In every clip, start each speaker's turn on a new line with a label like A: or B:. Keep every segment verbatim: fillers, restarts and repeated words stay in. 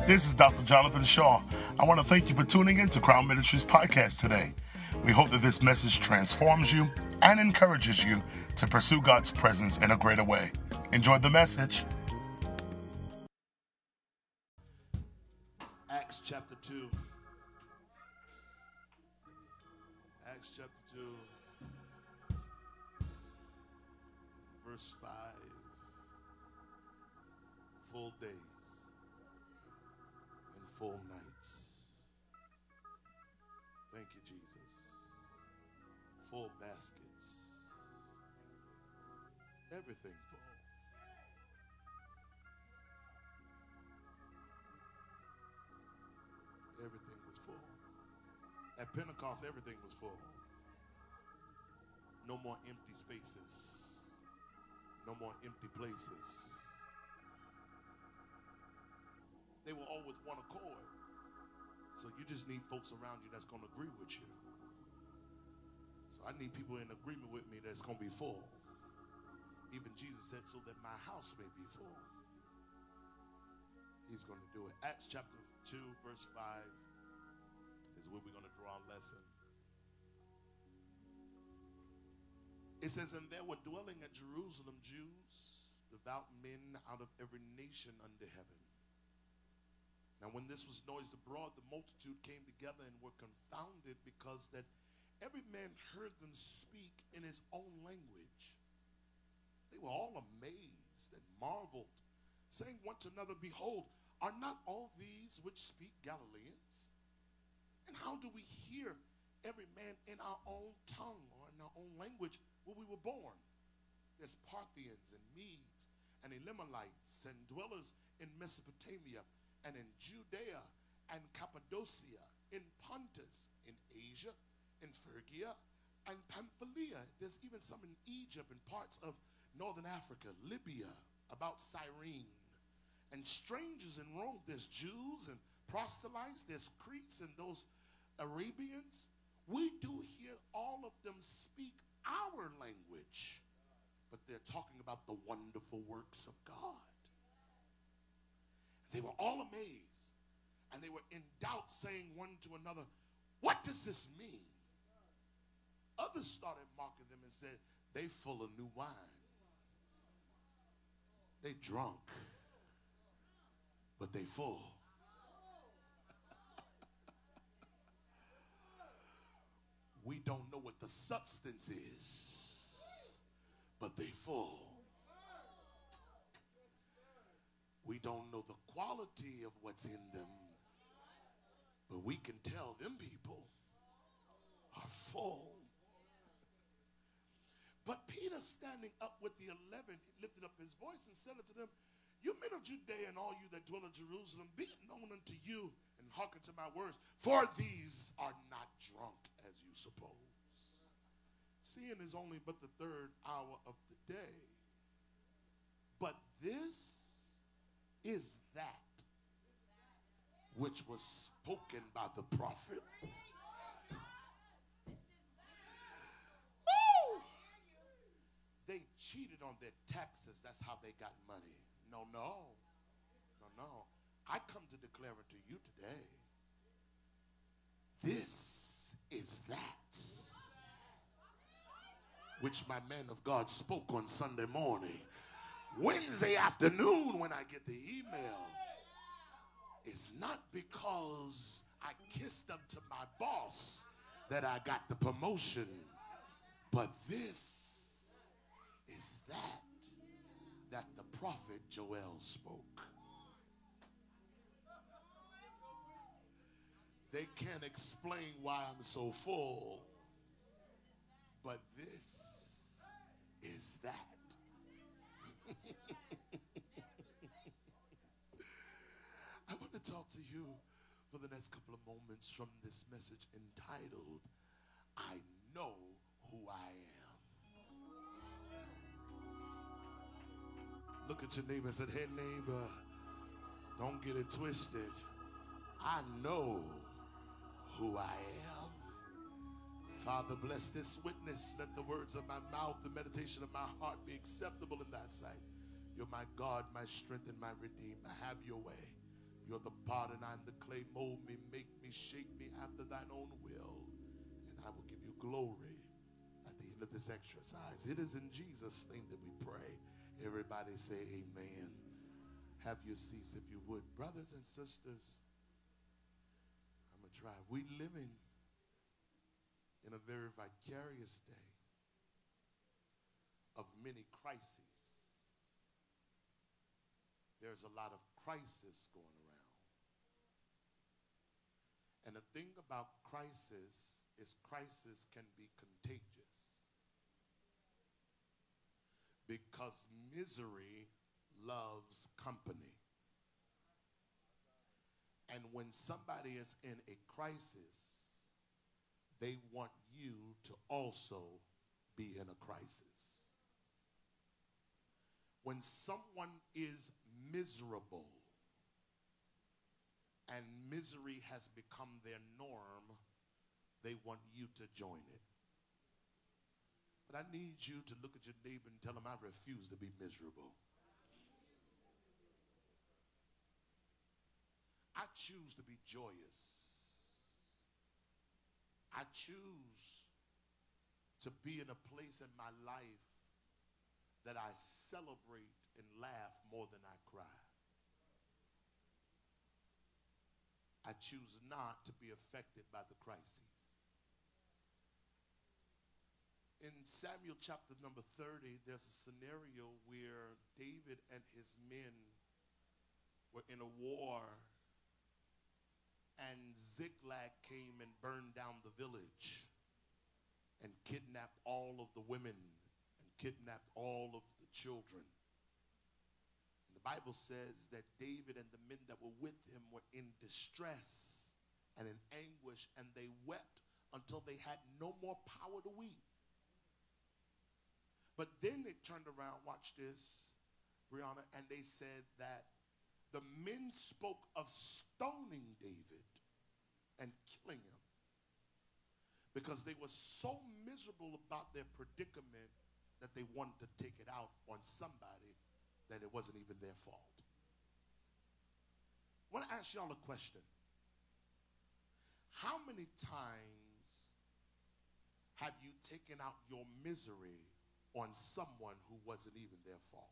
A: This is Doctor Jonathan Shaw. I want to thank you for tuning in to Crown Ministries podcast today. We hope that this message transforms you and encourages you to pursue God's presence in a greater way. Enjoy the message.
B: Acts chapter two. Acts chapter two, verse five. Full days and full nights. Thank you, Jesus. Full baskets. Everything full. Everything was full. At Pentecost, everything was full. No more empty spaces. No more empty places. They were all with one accord. So you just need folks around you that's going to agree with you. So I need people in agreement with me that's going to be full. Even Jesus said, so that my house may be full. He's going to do it. Acts chapter two, verse five is where we're going to draw our lesson. It says, and there were dwelling at Jerusalem Jews, devout men out of every nation under heaven. Now when this was noised abroad, the multitude came together and were confounded, because that every man heard them speak in his own language. They were all amazed and marveled, saying one to another, behold, are not all these which speak Galileans? And how do we hear every man in our own tongue or in our own language where we were born? There's Parthians and Medes and Elamites and dwellers in Mesopotamia and in Judea and Cappadocia, in Pontus, in Asia, in Phrygia and Pamphylia. There's even some in Egypt and parts of northern Africa, Libya, about Cyrene, and strangers in Rome. There's Jews and proselytes, there's Cretes and those Arabians. We do hear all of them speak our language, but they're talking about the wonderful works of God. They were all amazed, and they were in doubt, saying one to another, what does this mean? Others started mocking them and said, they full of new wine. They drunk, but they full. We don't know what the substance is, but they full. We don't know the quality of what's in them, but we can tell them people are full. But Peter, standing up with the eleven, lifted up his voice and said unto them, you men of Judea and all you that dwell in Jerusalem, be it known unto you, and hearken to my words, for these are not drunk as you suppose. Seeing is only but the third hour of the day. But this is that which was spoken by the prophet. Woo! They cheated on their taxes. That's how they got money. No, no. No, no. I come to declare it to you today. This is that which my man of God spoke on Sunday morning. Wednesday afternoon when I get the email, it's not because I kissed up to my boss that I got the promotion, but this is that that the prophet Joel spoke. They can't explain why I'm so full, but this is that. I want to talk to you for the next couple of moments from this message entitled, I Know Who I Am. Look at your neighbor and say, hey neighbor, don't get it twisted. I know who I am. Father, bless this witness. Let the words of my mouth, the meditation of my heart be acceptable in thy sight. You're my God, my strength, and my redeemer. Have your way. You're the pot and I'm the clay. Mold me, make me, shape me after thine own will, and I will give you glory at the end of this exercise. It is in Jesus' name that we pray. Everybody say amen. Have your seats if you would. Brothers and sisters, I'm going to try. We living in a very vicarious day of many crises. There's a lot of crisis going around. And the thing about crisis is crisis can be contagious, because misery loves company. And when somebody is in a crisis, they want you to also be in a crisis. When someone is miserable and misery has become their norm, they want you to join it. But I need you to look at your neighbor and tell them, I refuse to be miserable. I choose to be joyous. I choose to be in a place in my life that I celebrate and laugh more than I cry. I choose not to be affected by the crises. In Samuel chapter number thirty, there's a scenario where David and his men were in a war, and Ziklag came and burned down the village and kidnapped all of the women and kidnapped all of the children. And the Bible says that David and the men that were with him were in distress and in anguish, and they wept until they had no more power to weep. But then they turned around, watch this, Brianna, and they said that the men spoke of stoning David and killing him because they were so miserable about their predicament that they wanted to take it out on somebody that it wasn't even their fault. I want to ask y'all a question. How many times have you taken out your misery on someone who wasn't even their fault?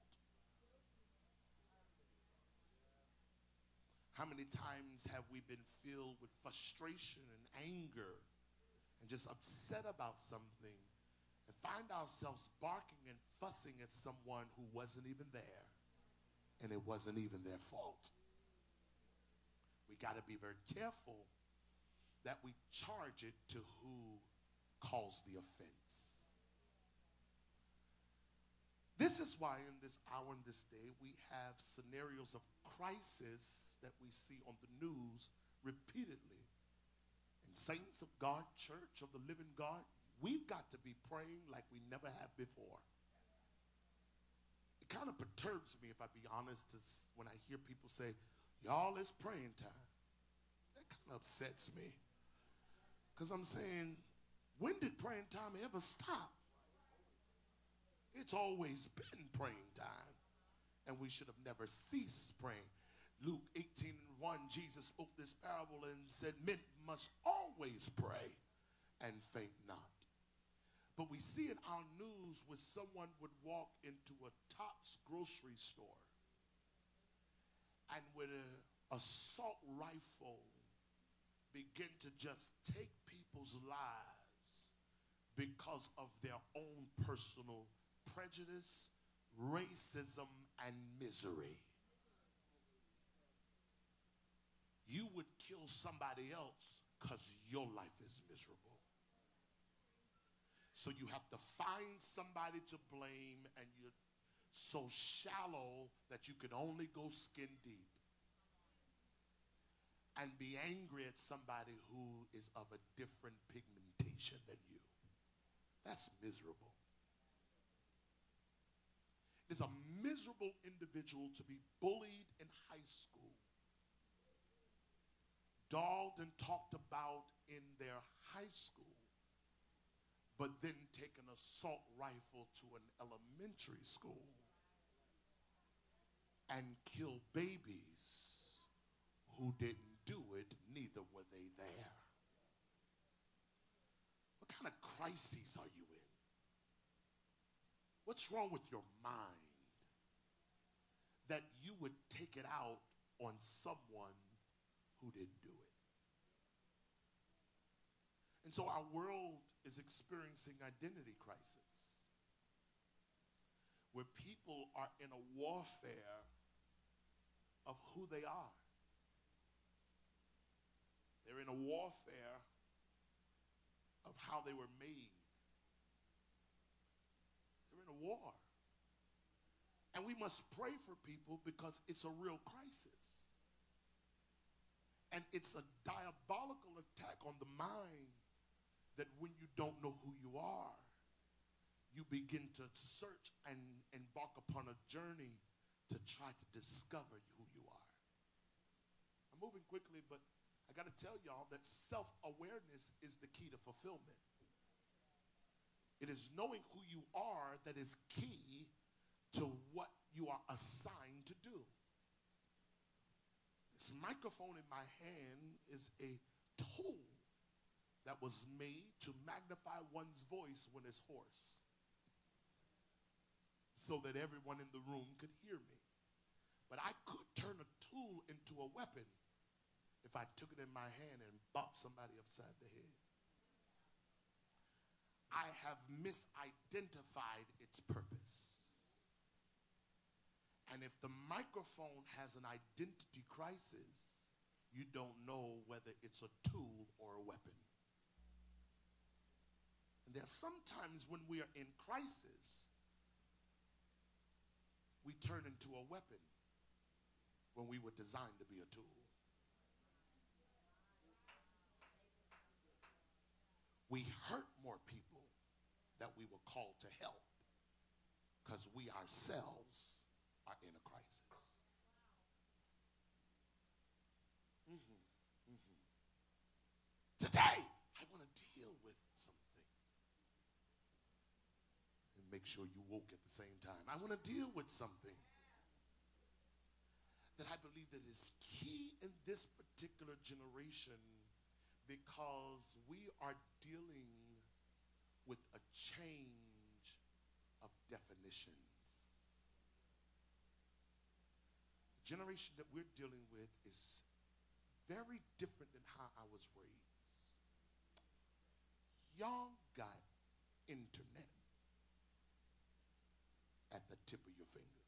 B: How many times have we been filled with frustration and anger and just upset about something and find ourselves barking and fussing at someone who wasn't even there, and it wasn't even their fault? We got to be very careful that we charge it to who caused the offense. This is why in this hour and this day we have scenarios of crisis that we see on the news repeatedly. And saints of God, church of the living God, we've got to be praying like we never have before. It kind of perturbs me, if I be honest, when I hear people say, y'all, it's praying time. That kind of upsets me. Because I'm saying, when did praying time ever stop? It's always been praying time, and we should have never ceased praying. Luke eighteen and one, Jesus spoke this parable and said, men must always pray and faint not. But we see in our news where someone would walk into a Tops grocery store and with an assault rifle begin to just take people's lives because of their own personal prejudice, racism, and misery. You would kill somebody else because your life is miserable. So you have to find somebody to blame, and you're so shallow that you can only go skin deep and be angry at somebody who is of a different pigmentation than you. That's miserable. It's a miserable individual to be bullied in high school, dogged and talked about in their high school, but then take an assault rifle to an elementary school and kill babies didn't do it, neither were they there. What kind of crises are you in? What's wrong with your mind that you would take it out on someone who didn't do it? And so our world is experiencing identity crisis, where people are in a warfare of who they are. They're in a warfare of how they were made. They're in a war. And we must pray for people because it's a real crisis. And it's a diabolical attack on the mind that when you don't know who you are, you begin to search and embark upon a journey to try to discover who you are. I'm moving quickly, but I got to tell y'all that self-awareness is the key to fulfillment. It is knowing who you are that is key to what you are assigned to do. This microphone in my hand is a tool that was made to magnify one's voice when it's hoarse, so that everyone in the room could hear me. But I could turn a tool into a weapon if I took it in my hand and bopped somebody upside the head. I have misidentified its purpose. And if the microphone has an identity crisis, you don't know whether it's a tool or a weapon. And there's sometimes when we are in crisis, we turn into a weapon when we were designed to be a tool. We hurt more people that we were called to help because we ourselves are in a crisis. Mm-hmm, mm-hmm. Today, I want to deal with something. And make sure you woke at the same time. I want to deal with something that I believe that is key in this particular generation, because we are dealing with a change of definitions. The generation that we're dealing with is very different than how I was raised. Y'all got internet at the tip of your fingers.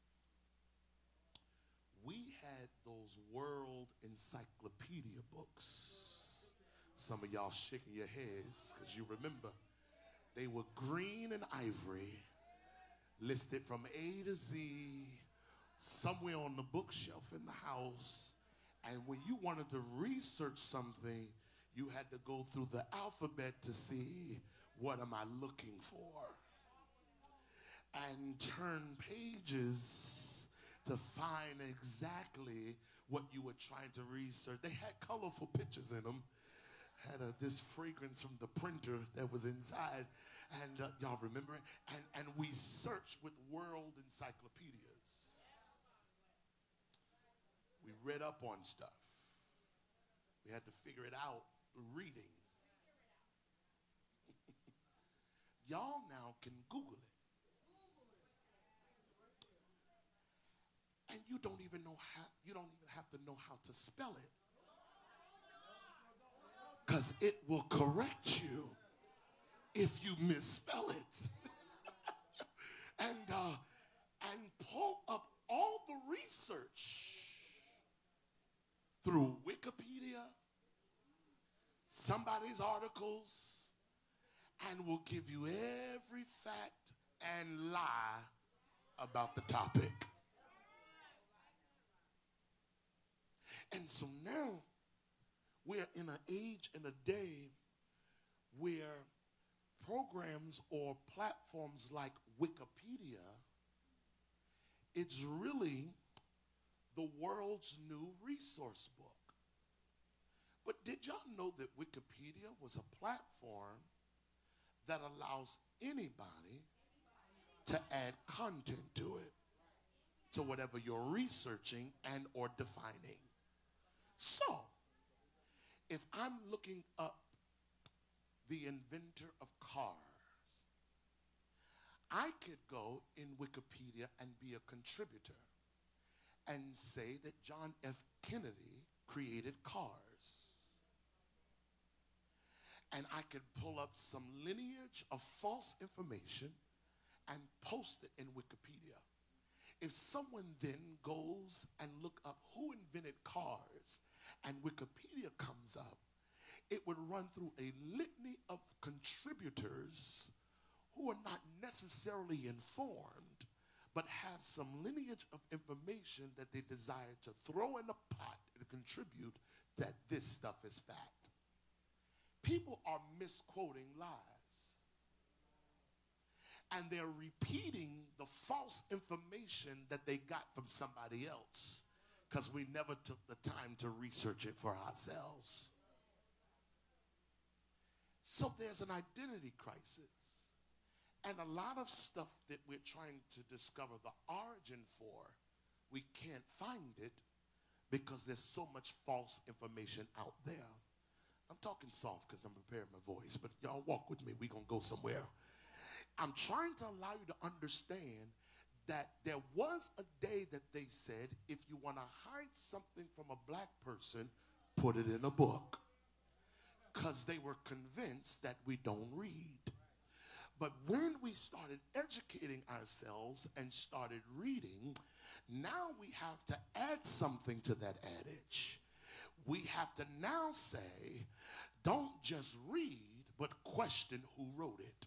B: We had those world encyclopedia books. Some of y'all shaking your heads because you remember. They were green and ivory, listed from A to Z, somewhere on the bookshelf in the house. And when you wanted to research something, you had to go through the alphabet to see, what am I looking for? And turn pages to find exactly what you were trying to research. They had colorful pictures in them. Had a, this fragrance from the printer that was inside. And uh, y'all remember it? And, and we searched with world encyclopedias. We read up on stuff. We had to figure it out through reading. Y'all now can Google it. And you don't even know how, you don't even have to know how to spell it, because it will correct you if you misspell it. and uh, and pull up all the research through Wikipedia, somebody's articles, and will give you every fact and lie about the topic. And so now we're in an age and a day where programs or platforms like Wikipedia, it's really the world's new resource book. But did y'all know that Wikipedia was a platform that allows anybody to add content to it, to whatever you're researching and or defining? So, if I'm looking up the inventor of cars, I could go in Wikipedia and be a contributor and say that John F. Kennedy created cars. And I could pull up some lineage of false information and post it in Wikipedia. If someone then goes and look up who invented cars and Wikipedia comes up, it would run through a litany of contributors who are not necessarily informed, but have some lineage of information that they desire to throw in a pot and contribute that this stuff is fact. People are misquoting lies. And they're repeating the false information that they got from somebody else because we never took the time to research it for ourselves. So there's an identity crisis. And a lot of stuff that we're trying to discover the origin for, we can't find it because there's so much false information out there. I'm talking soft because I'm preparing my voice, but y'all walk with me. We're going to go somewhere. I'm trying to allow you to understand that there was a day that they said, if you want to hide something from a black person, put it in a book. Because they were convinced that we don't read. But when we started educating ourselves and started reading, now we have to add something to that adage. We have to now say, don't just read, but question who wrote it.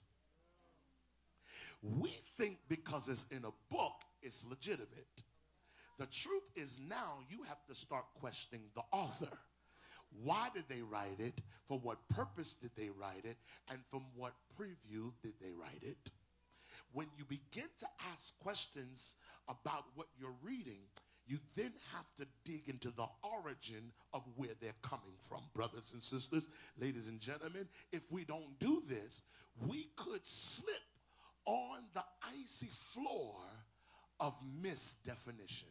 B: We think because it's in a book, it's legitimate. The truth is now you have to start questioning the author. Why did they write it? For what purpose did they write it? And from what preview did they write it? When you begin to ask questions about what you're reading, you then have to dig into the origin of where they're coming from. Brothers and sisters, ladies and gentlemen, if we don't do this, we could slip on the icy floor of misdefinitions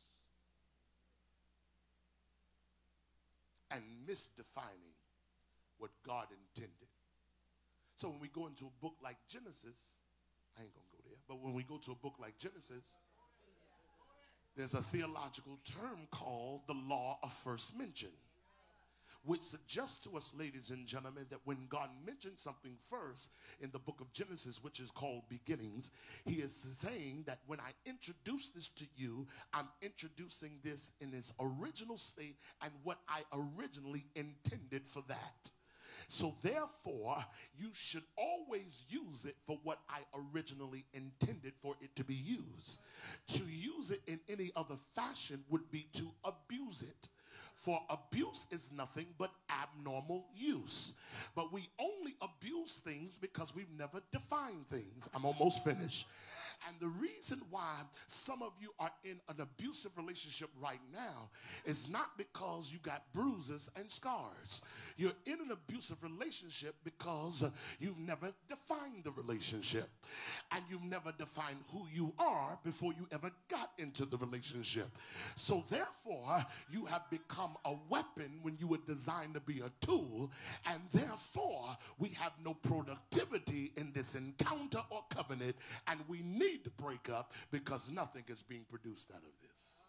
B: and misdefining what God intended. So when we go into a book like Genesis, I ain't gonna go there, but when we go to a book like Genesis, there's a theological term called the law of first mention, which suggests to us, ladies and gentlemen, that when God mentioned something first in the book of Genesis, which is called beginnings, he is saying that when I introduce this to you, I'm introducing this in its original state and what I originally intended for that. So therefore, you should always use it for what I originally intended for it to be used. To use it in any other fashion would be to abuse it. For abuse is nothing but abnormal use. But we only abuse things because we've never defined things. I'm almost finished. And the reason why some of you are in an abusive relationship right now is not because you got bruises and scars. You're in an abusive relationship because you've never defined the relationship. And you've never defined who you are before you ever got into the relationship. So therefore, you have become a weapon when you were designed to be a tool. And therefore, we have no productivity in this encounter or covenant. And we need to break up because nothing is being produced out of this.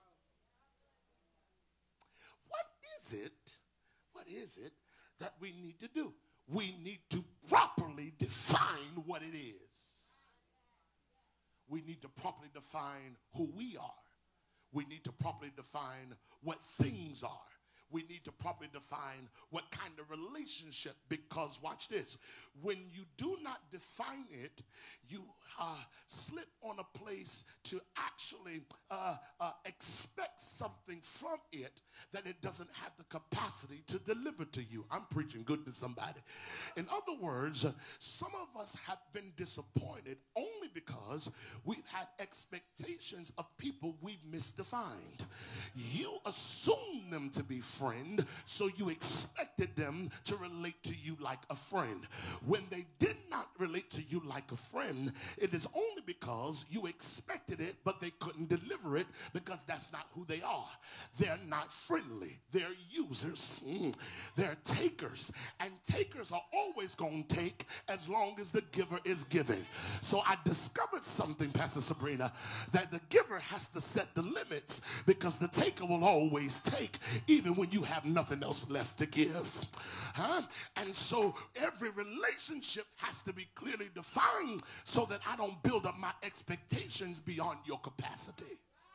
B: What is it? What is it that we need to do? We need to properly define what it is. We need to properly define who we are. We need to properly define what things are. We need to properly define what kind of relationship, because watch this, when you do not define it, you uh, slip on a place to actually uh, uh, expect something from it that it doesn't have the capacity to deliver to you. I'm preaching good to somebody. In other words, some of us have been disappointed only because we've had expectations of people we've misdefined. You assume them to be friend, so you expected them to relate to you like a friend. When they did not relate to you like a friend, it is only because you expected it, but they couldn't deliver it because that's not who they are. They're not friendly. They're users. Mm. They're takers. And takers are always going to take as long as the giver is giving. So I discovered something, Pastor Sabrina, that the giver has to set the limits because the taker will always take even when you have nothing else left to give. Huh? And so every relationship has to be clearly defined so that I don't build up my expectations beyond your capacity.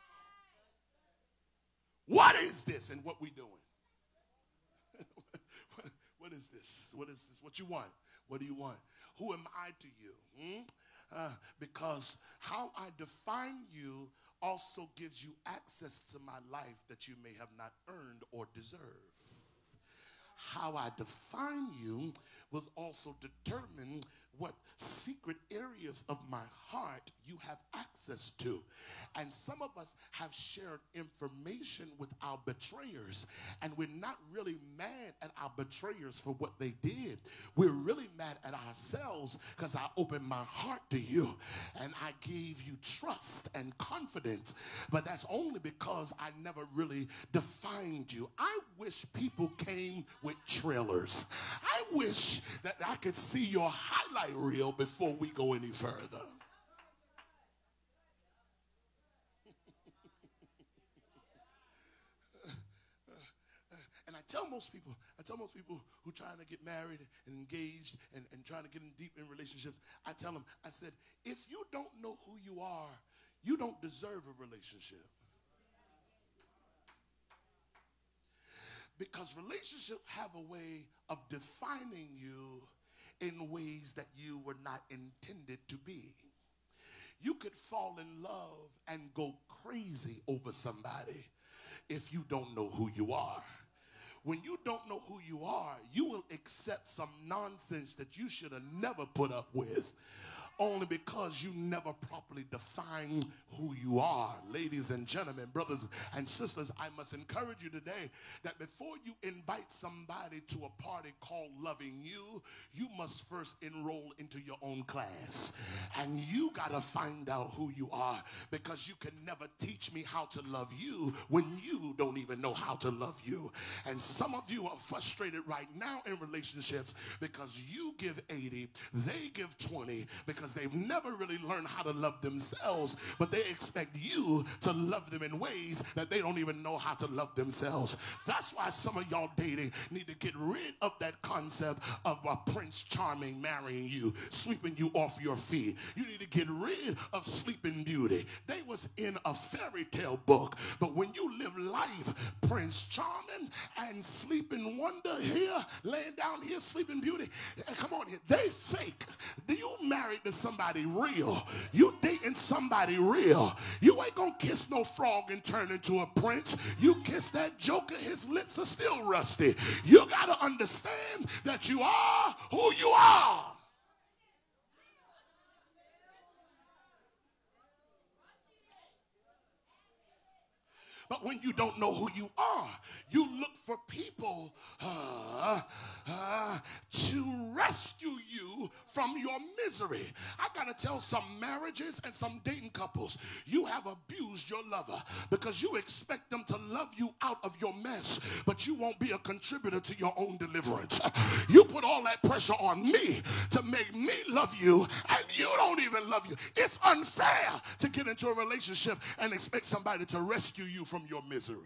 B: What is this and what we doing? what, what is this? What is this? What you want? What do you want? Who am I to you? Hmm? Uh, because how I define you also gives you access to my life that you may have not earned or deserved. How I define you will also determine what secret areas of my heart you have access to. And some of us have shared information with our betrayers, and we're not really mad at our betrayers for what they did. We're really mad at ourselves because I opened my heart to you and I gave you trust and confidence, but that's only because I never really defined you. I wish people came with trailers. I wish that I could see your highlight reel before we go any further. And I tell most people, I tell most people who are trying to get married and engaged and, and trying to get in deep in relationships, I tell them, I said, if you don't know who you are, you don't deserve a relationship. Because relationships have a way of defining you in ways that you were not intended to be. You could fall in love and go crazy over somebody if you don't know who you are. When you don't know who you are, you will accept some nonsense that you should have never put up with, only because you never properly defined who you are. Ladies and gentlemen, brothers and sisters, I must encourage you today that before you invite somebody to a party called loving you, you must first enroll into your own class. And you got to find out who you are, because you can never teach me how to love you when you don't even know how to love you. And some of you are frustrated right now in relationships because you give eighty, they give twenty, because they've never really learned how to love themselves, but they expect you to love them in ways that they don't even know how to love themselves. That's why some of y'all dating need to get rid of that concept of a Prince Charming marrying you, sweeping you off your feet. You need to get rid of Sleeping Beauty. They was in a fairy tale book, but when you live life, Prince Charming and Sleeping Wonder here, laying down here, Sleeping Beauty, come on here, they fake. You married to somebody real. You dating somebody real. You ain't gonna kiss no frog and turn into a prince. You kiss that joker, his lips are still rusty. You gotta understand that you are who you are. But when you don't know who you are, you look for people uh, uh, to rescue you from your misery. I got to tell some marriages and some dating couples, you have abused your lover because you expect them to love you out of your mess, but you won't be a contributor to your own deliverance. You put all that pressure on me to make me love you, and you don't even love you. It's unfair to get into a relationship and expect somebody to rescue you from your misery.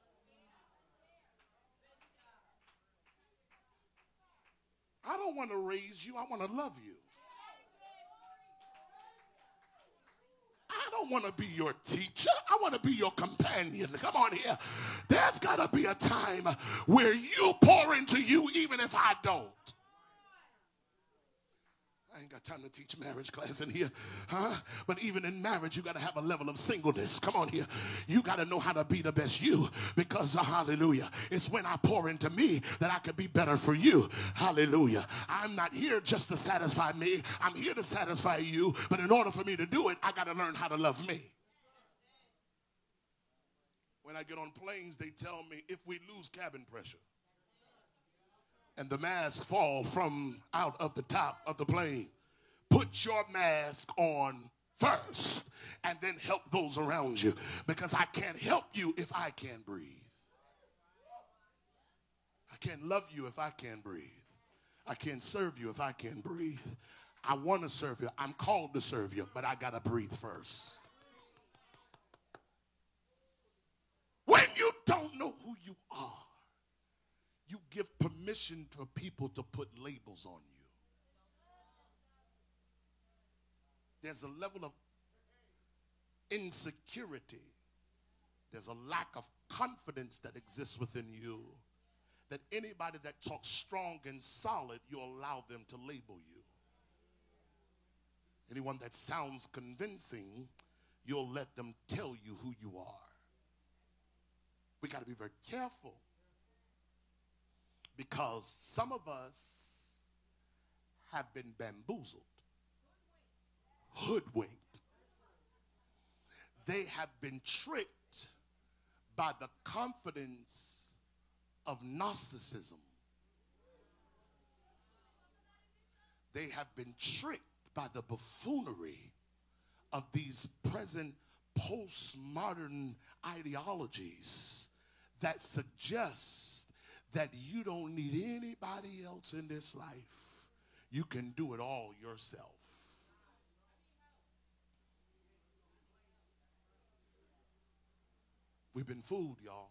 B: I don't want to raise you, I want to love you. I don't want to be your teacher, I want to be your companion. Come on here. There's got to be a time where you pour into you even if I don't. I ain't got time to teach marriage class in here, huh? But even in marriage, you got to have a level of singleness. Come on here. You got to know how to be the best you, because, uh, hallelujah, it's when I pour into me that I can be better for you. Hallelujah. I'm not here just to satisfy me. I'm here to satisfy you. But in order for me to do it, I got to learn how to love me. When I get on planes, they tell me if we lose cabin pressure and the mask fall from out of the top of the plane, put your mask on first and then help those around you, because I can't help you if I can't breathe. I can't love you if I can't breathe. I can't serve you if I can't breathe. I want to serve you. I'm called to serve you, but I got to breathe first. When you don't know who you are, you give permission for people to put labels on you. There's a level of insecurity. There's a lack of confidence that exists within you, that anybody that talks strong and solid, you allow them to label you. Anyone that sounds convincing, you'll let them tell you who you are. We got to be very careful, because some of us have been bamboozled, hoodwinked. They have been tricked by the confidence of Gnosticism. They have been tricked by the buffoonery of these present postmodern ideologies that suggest that you don't need anybody else in this life. You can do it all yourself. We've been fooled, y'all,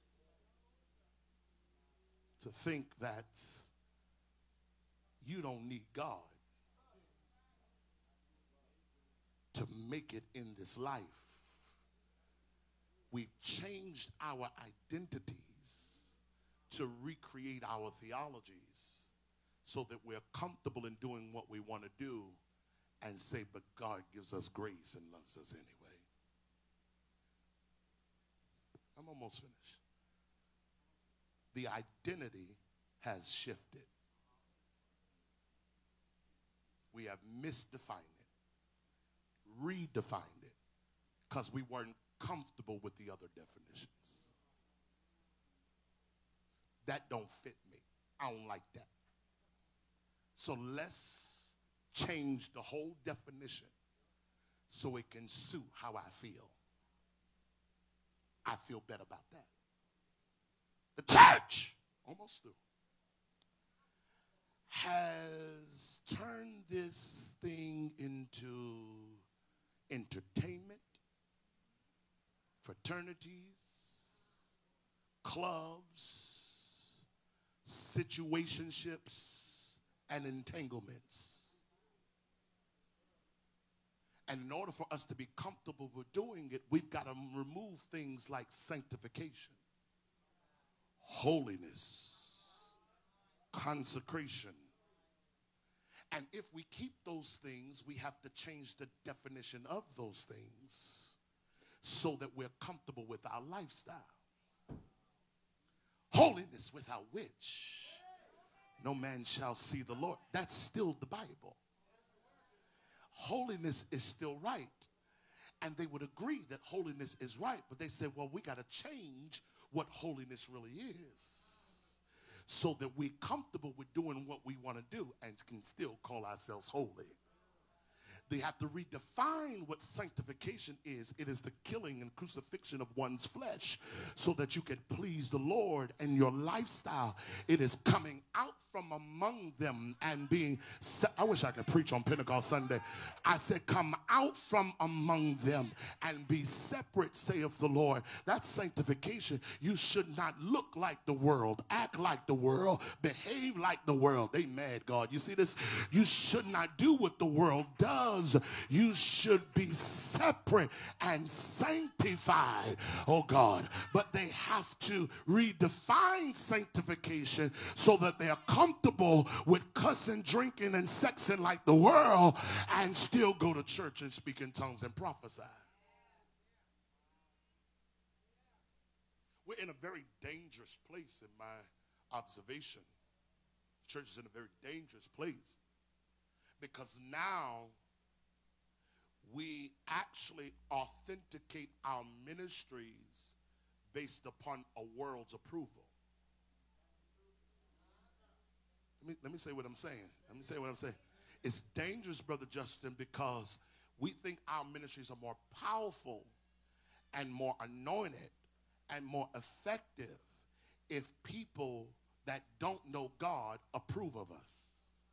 B: to think that you don't need God to make it in this life. We've changed our identities to recreate our theologies so that we're comfortable in doing what we want to do and say, but God gives us grace and loves us anyway. I'm almost finished. The identity has shifted. We have misdefined it, redefined it, because we weren't comfortable with the other definitions. That don't fit me. I don't like that. So let's change the whole definition so it can suit how I feel. I feel better about that. The church, almost through, has turned this thing into entertainment, fraternities, clubs, situationships, and entanglements. And in order for us to be comfortable with doing it, we've got to remove things like sanctification, holiness, consecration. And if we keep those things, we have to change the definition of those things so that we're comfortable with our lifestyle. Holiness without which no man shall see the Lord. That's still the Bible. Holiness is still right. And they would agree that holiness is right, but they said, well, we got to change what holiness really is so that we're comfortable with doing what we want to do and can still call ourselves holy. They have to redefine what sanctification is. It is the killing and crucifixion of one's flesh so that you can please the Lord, and your lifestyle, it is coming out from among them and being set. I wish I could preach on Pentecost Sunday. I said, come out from among them and be separate, saith the Lord. That's sanctification. You should not look like the world, act like the world, behave like the world. They mad, God. You see this? You should not do what the world does. You should be separate and sanctified, oh God. But they have to redefine sanctification so that they are comfortable with cussing, drinking, and sexing like the world and still go to church and speak in tongues and prophesy. We're in a very dangerous place in my observation. Church is in a very dangerous place because now we actually authenticate our ministries based upon a world's approval. Let me, let me say what I'm saying. Let me say what I'm saying. It's dangerous, Brother Justin, because we think our ministries are more powerful and more anointed and more effective if people that don't know God approve of us.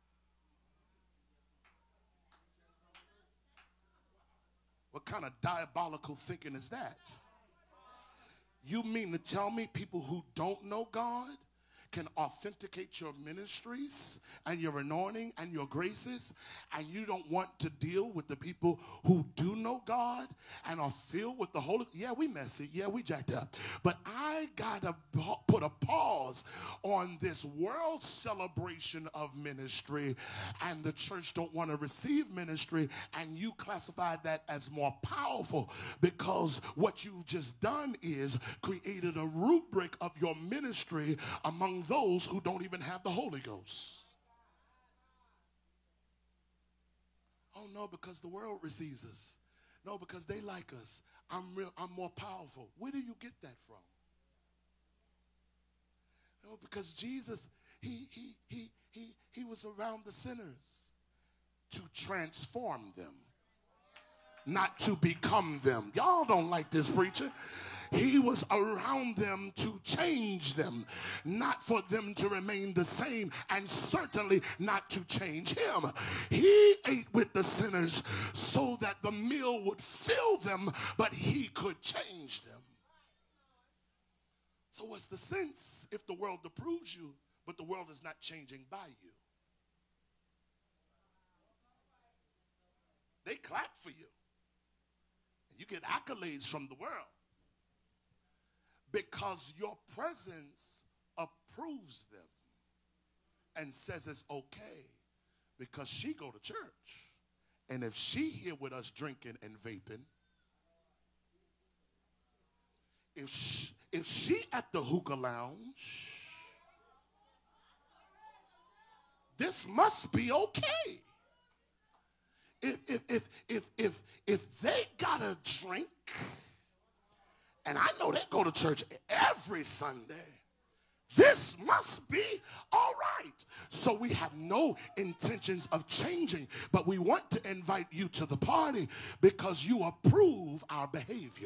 B: What kind of diabolical thinking is that? You mean to tell me people who don't know God can authenticate your ministries and your anointing and your graces, and you don't want to deal with the people who do know God and are filled with the Holy? Yeah, we messy. Yeah, we jacked up. But I gotta put a pause on this world celebration of ministry, and the church don't want to receive ministry, and you classified that as more powerful, because what you've just done is created a rubric of your ministry among those who don't even have the Holy Ghost. Oh no, because the world receives us. No, because they like us. I'm real, I'm more powerful. Where do you get that from? No, because Jesus, he he he he he was around the sinners to transform them, not to become them. Y'all don't like this, preacher. He was around them to change them, not for them to remain the same, and certainly not to change him. He ate with the sinners so that the meal would fill them, but he could change them. So what's the sense if the world approves you, but the world is not changing by you? They clap for you, and you get accolades from the world, because your presence approves them and says it's okay, because she go to church. And if she here with us drinking and vaping, if she, if she at the hookah lounge, this must be okay. If if if if if, if they got a drink, and I know they go to church every Sunday, this must be all right. So we have no intentions of changing, but we want to invite you to the party because you approve our behavior.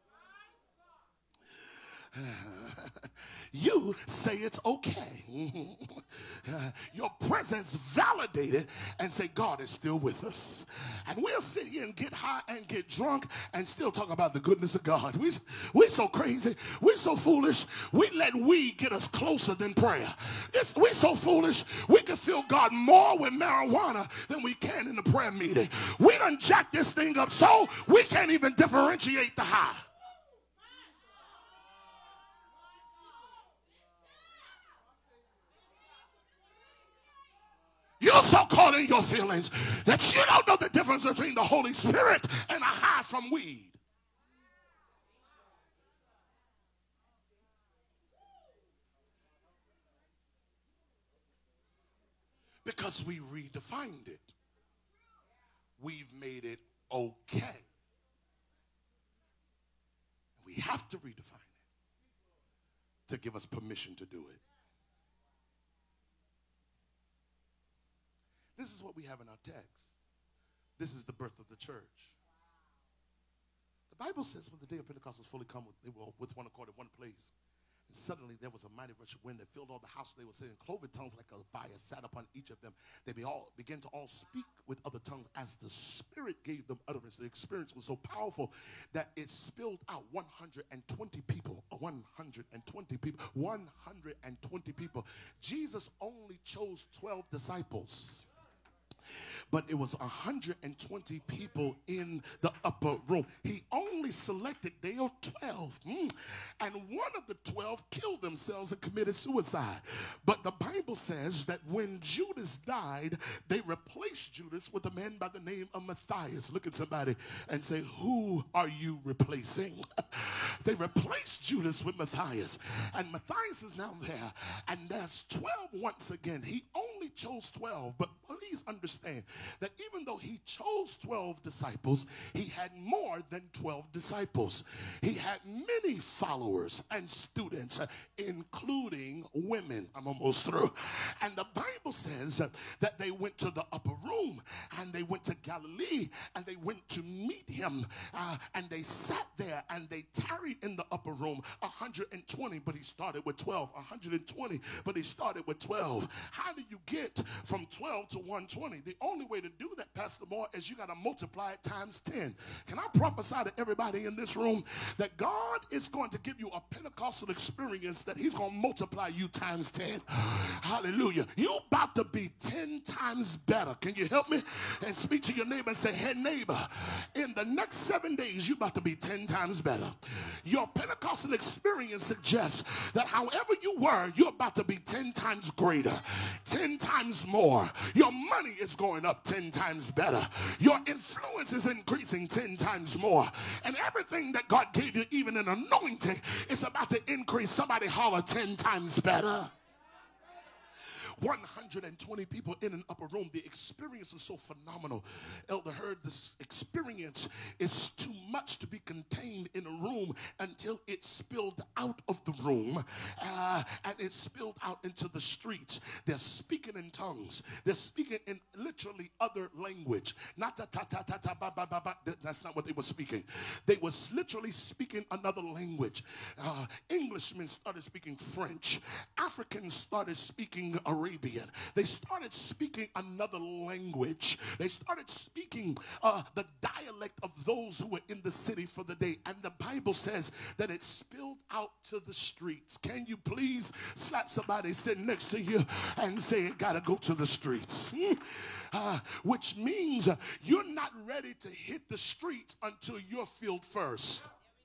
B: You say it's okay. Your presence validated and say God is still with us. And we'll sit here and get high and get drunk and still talk about the goodness of God. We, we're so crazy. We're so foolish. We let weed get us closer than prayer. It's, we're so foolish. We can feel God more with marijuana than we can in the prayer meeting. We done jacked this thing up so we can't even differentiate the high. You're so caught in your feelings that you don't know the difference between the Holy Spirit and a high from weed. Because we redefined it. We've made it okay. We have to redefine it to give us permission to do it. This is what we have in our text. This is the birth of the church. The Bible says when the day of Pentecost was fully come, they were with one accord in one place. And suddenly there was a mighty rush of wind that filled all the house where they were sitting. Cloven tongues like a fire sat upon each of them. They be all began to all speak with other tongues as the Spirit gave them utterance. The experience was so powerful that it spilled out. one hundred twenty people. one hundred twenty people. one hundred twenty people. Jesus only chose twelve disciples. But it was one hundred twenty people in the upper room. He only selected, they are twelve. Mm. And one of the twelve killed themselves and committed suicide. But the Bible says that when Judas died, they replaced Judas with a man by the name of Matthias. Look at somebody and say, who are you replacing? They replaced Judas with Matthias. And Matthias is now there. And there's twelve once again. He only only chose twelve, but please understand that even though he chose twelve disciples, he had more than twelve disciples. He had many followers and students, uh, including women. I'm almost through. And the Bible says uh, that they went to the upper room, and they went to Galilee, and they went to meet him, uh, and they sat there, and they tarried in the upper room. one hundred twenty, but he started with twelve. one hundred twenty, but he started with twelve. How do you get from twelve to one hundred twenty? The only way to do that, Pastor Moore, is you got to multiply it times ten. Can I prophesy to everybody in this room that God is going to give you a Pentecostal experience that he's going to multiply you times ten? Hallelujah. You about to be ten times better. Can you help me? And speak to your neighbor and say, hey, neighbor, in the next seven days, you about to be ten times better. Your Pentecostal experience suggests that however you were, you're about to be ten times greater, ten times more. Your money is going up ten times better. Your influence is increasing ten times more. And everything that God gave you, even an anointing, is about to increase. Somebody holler ten times better. one hundred twenty people in an upper room. The experience was so phenomenal. Elder Heard, this experience is too much to be contained in a room until it spilled out of the room, uh, and it spilled out into the streets. They're speaking in tongues. They're speaking in literally other language. Not ta ta ta ta ta ba ba ba ba. That's not what they were speaking. They was literally speaking another language. Uh, Englishmen started speaking French. Africans started speaking Arabian. They started speaking another language. They started speaking uh, the dialect of those who were in the city for the day. And the Bible says that it spilled out to the streets. Can you please slap somebody sitting next to you and say it got to go to the streets? Hmm? Uh, which means uh, you're not ready to hit the streets until you're filled first.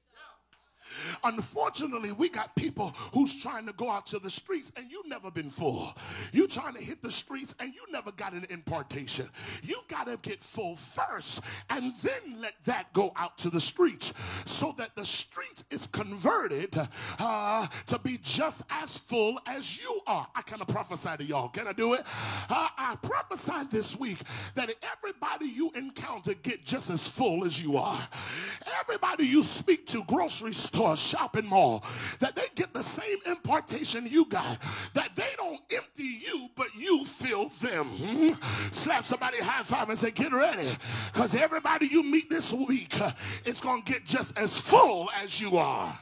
B: Unfortunately, we got people who's trying to go out to the streets and you've never been full. You trying to hit the streets and you never got an impartation. You've got to get full first and then let that go out to the streets so that the streets is converted uh, to be just as full as you are. I kind of prophesy to y'all. Can I do it? Uh, I prophesied this week that everybody you encounter get just as full as you are. Everybody you speak to, grocery store, a shopping mall, that they get the same impartation you got, that they don't empty you, but you fill them. Hmm? Slap somebody high five and say, get ready, because everybody you meet this week, uh, it's going to get just as full as you are.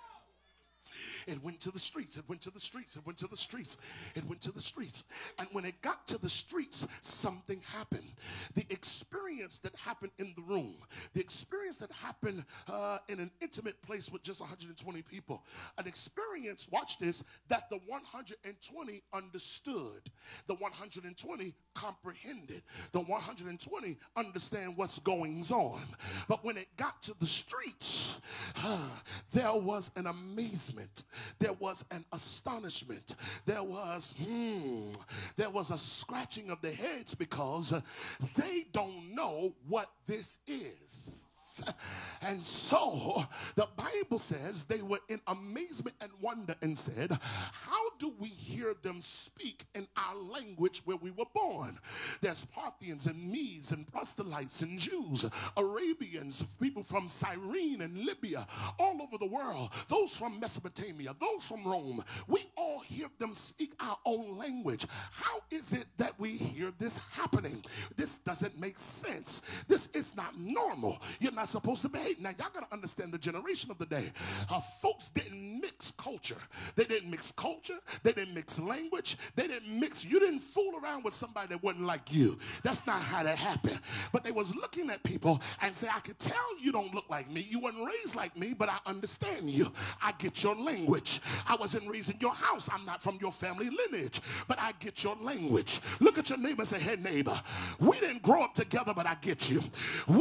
B: It went to the streets. It went to the streets. It went to the streets. It went to the streets. And when it got to the streets, something happened. The experience that happened in the room, the experience that happened uh, in an intimate place with just one hundred twenty people, an experience, watch this, that the one hundred twenty understood. The one hundred twenty comprehended. The one hundred twenty understand what's going on. But when it got to the streets, uh, there was an amazement. There was an astonishment. There was, hmm, there was a scratching of their heads because uh, they don't know what this is. And so the Bible says they were in amazement and wonder and said, how do we hear them speak in our language where we were born? There's Parthians and Medes and proselytes and Jews, Arabians, people from Cyrene and Libya, all over the world, those from Mesopotamia, those from Rome. We all hear them speak our own language. How is it that we hear this happening? This doesn't make sense. This is not normal. You're not supposed to behave. Now, y'all got to understand the generation of the day. Uh, folks didn't mix culture. They didn't mix culture. They didn't mix language. They didn't mix. You didn't fool around with somebody that wasn't like you. That's not how that happened. But they was looking at people and say, I could tell you don't look like me. You weren't raised like me, but I understand you. I get your language. I wasn't raised in your house. I'm not from your family lineage, but I get your language. Look at your neighbor and say, hey, neighbor, we didn't grow up together, but I get you. We didn't, we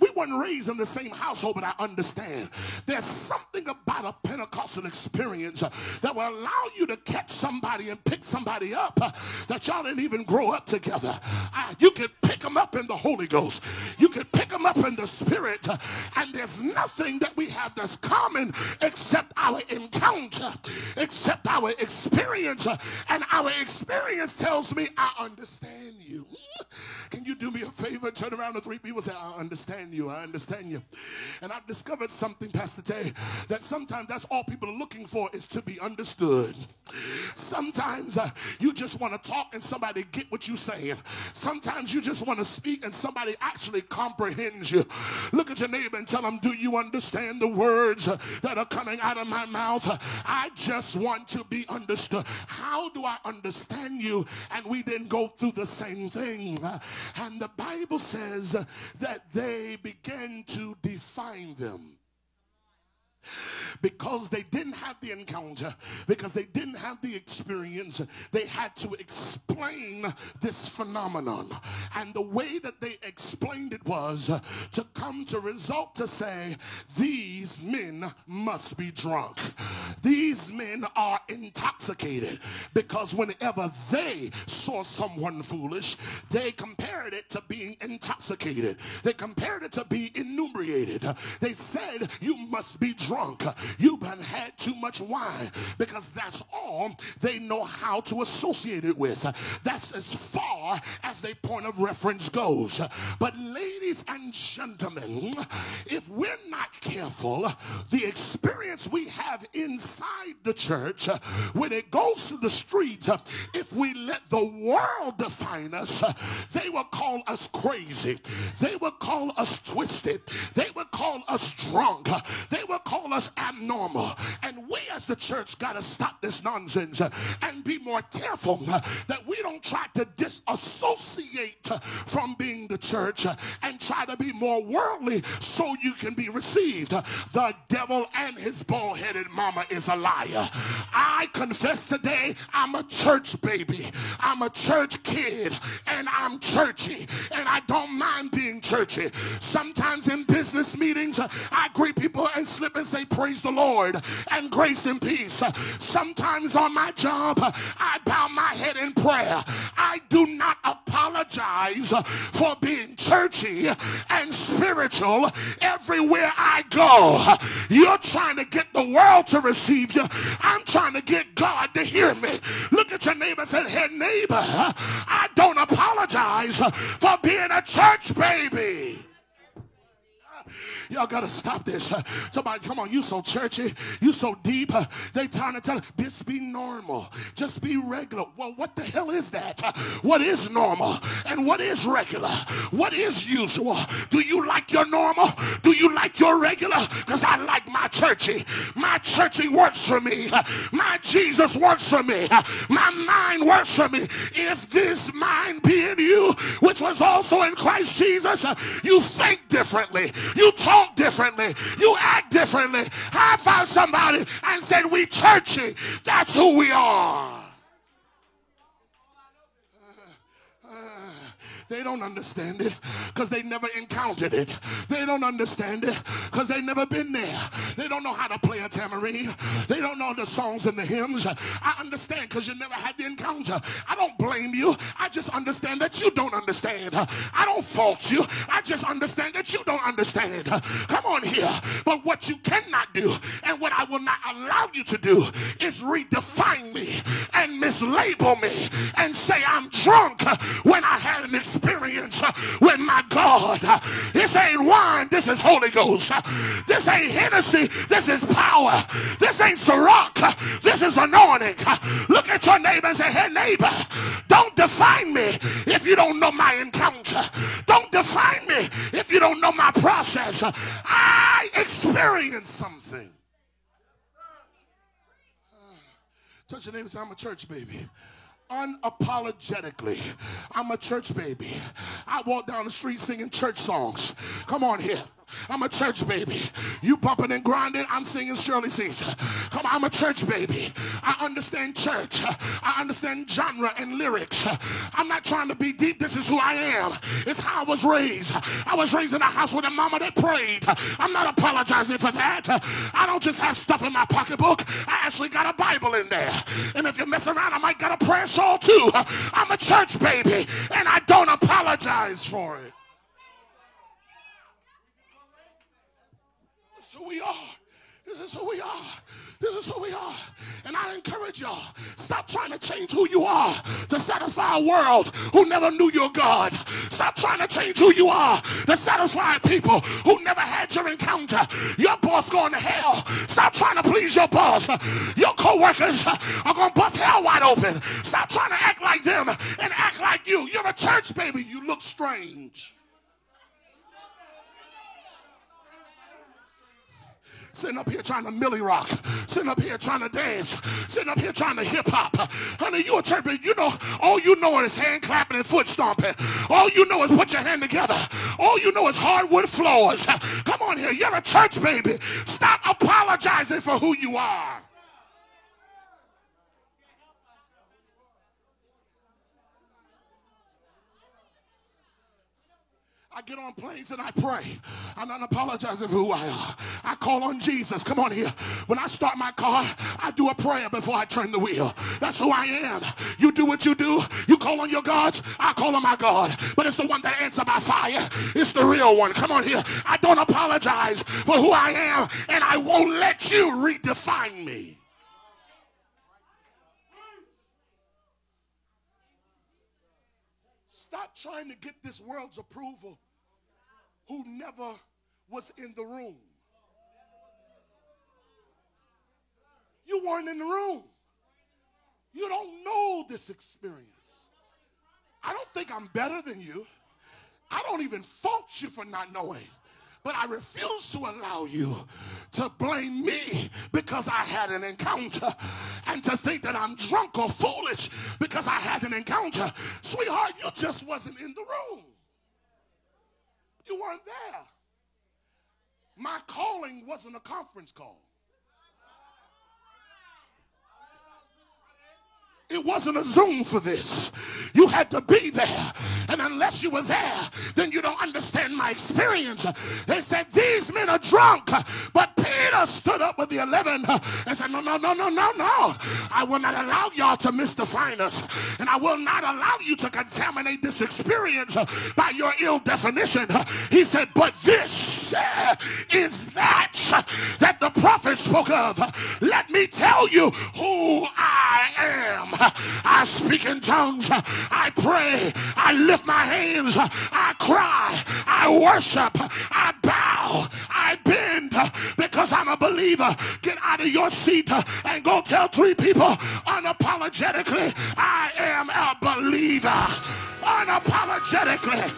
B: we weren't raised in the same household, but I understand. There's something about a Pentecostal experience uh, that will allow you to catch somebody and pick somebody up uh, that y'all didn't even grow up together. Uh, you can pick them up in the Holy Ghost. You can pick them up in the Spirit. Uh, and there's nothing that we have that's common except our encounter, except our experience. Uh, and our experience tells me, I understand you. Can you do me a favor? Turn around to three people and say, I understand you. I understand you. And I've discovered something, Pastor Tay, that sometimes that's all people are looking for is to be understood. Sometimes uh, you just want to talk and somebody get what you're saying. Sometimes you just want to speak and somebody actually comprehends you. Look at your neighbor and tell them, do you understand the words uh, that are coming out of my mouth? I just want to be understood. How do I understand you? And we didn't go through the same thing. Uh, and the Bible says uh, that they began to define them. Because they didn't have the encounter, because they didn't have the experience, they had to explain this phenomenon. And the way that they explained it was uh, to come to result to say, these men must be drunk. These men are intoxicated. Because whenever they saw someone foolish, they compared it to being intoxicated. They compared it to being inebriated. They said, you must be drunk. You've been had too much wine, because that's all they know how to associate it with. That's as far as their point of reference goes. But ladies and gentlemen, if we're not careful, the experience we have inside the church, when it goes to the streets, if we let the world define us, they will call us crazy. They will call us twisted. They will call us drunk. They will call us abnormal. And we as the church got to stop this nonsense uh, and be more careful uh, that we don't try to disassociate uh, from being the church uh, and try to be more worldly so you can be received. Uh, the devil and his bald-headed mama is a liar. I confess today, I'm a church baby. I'm a church kid, and I'm churchy, and I don't mind being churchy. Sometimes in business meetings, uh, I greet people and slip and say, praise the Lord and grace and peace. Sometimes on my job, I bow my head in prayer. I do not apologize for being churchy and spiritual everywhere I go. You're trying to get the world to receive you. I'm trying to get God to hear me. Look at your neighbor and say, hey neighbor, I don't apologize for being a church baby. Y'all got to stop this. Uh, somebody, come on, you so churchy, you so deep. Uh, they trying to tell you, just be normal. Just be regular. Well, what the hell is that? Uh, what is normal? And what is regular? What is usual? Do you like your normal? Do you like your regular? Because I like my churchy. My churchy works for me. Uh, my Jesus works for me. Uh, my mind works for me. If this mind be in you, which was also in Christ Jesus, uh, you think differently. You talk differently. You act differently. I found somebody and said, we churchy. That's who we are. They don't understand it because they never encountered it. They don't understand it because they never been there. They don't know how to play a tambourine. They don't know the songs and the hymns. I understand because you never had the encounter. I don't blame you. I just understand that you don't understand. I don't fault you. I just understand that you don't understand. Come on here. But what you cannot do and what I will not allow you to do is redefine me and mislabel me and say I'm drunk when I had an experience experience uh, with my God. Uh, this ain't wine, this is Holy Ghost. Uh, this ain't Hennessy, this is power. This ain't Ciroc, uh, this is anointing. Uh, look at your neighbor and say, hey neighbor, don't define me if you don't know my encounter. Don't define me if you don't know my process. Uh, I experienced something. Uh, touch your neighbor and say, I'm a church baby. Unapologetically, I'm a church baby. I walk down the street singing church songs. Come on here. I'm a church baby. You bumping and grinding, I'm singing Shirley Caesar. Come on, I'm a church baby. I understand church. I understand genre and lyrics. I'm not trying to be deep. This is who I am. It's how I was raised. I was raised in a house with a mama that prayed. I'm not apologizing for that. I don't just have stuff in my pocketbook. I actually got a Bible in there. And if you mess around, I might get a prayer shawl too. I'm a church baby, and I don't apologize for it. This is who we are. This is who we are. This is who we are. And I encourage y'all, stop trying to change who you are to satisfy a world who never knew your God. Stop trying to change who you are to satisfy people who never had your encounter. Your boss going to hell. Stop trying to please your boss. Your co-workers are going to bust hell wide open. Stop trying to act like them and act like you. You're a church baby. You look strange. Sitting up here trying to millie rock, sitting up here trying to dance, sitting up here trying to hip hop. Honey, you a church baby. You know, all you know is hand clapping and foot stomping. All you know is put your hand together. All you know is hardwood floors. Come on here, you're a church baby. Stop apologizing for who you are. I get on planes and I pray. I'm not apologizing for who I am. I call on Jesus. Come on here. When I start my car, I do a prayer before I turn the wheel. That's who I am. You do what you do. You call on your gods. I call on my God. But it's the one that answers by fire. It's the real one. Come on here. I don't apologize for who I am, and I won't let you redefine me. Stop trying to get this world's approval who never was in the room. You weren't in the room. You don't know this experience. I don't think I'm better than you. I don't even fault you for not knowing. But I refuse to allow you to blame me because I had an encounter, and to think that I'm drunk or foolish because I had an encounter. Sweetheart, you just wasn't in the room. You weren't there. My calling wasn't a conference call. It wasn't a Zoom for this. You had to be there. And unless you were there, then you don't understand my experience. They said, these men are drunk. But Peter stood up with the eleven and said, no, no, no, no, no, no. I will not allow y'all to misdefine us. And I will not allow you to contaminate this experience by your ill definition. He said, but this is that that the prophet spoke of. Let me tell you who I am. I speak in tongues. I pray. I lift my hands. I cry. I worship. I bow. I bend because I'm a believer. Get out of your seat and go tell three people unapologetically, I am a believer. Unapologetically.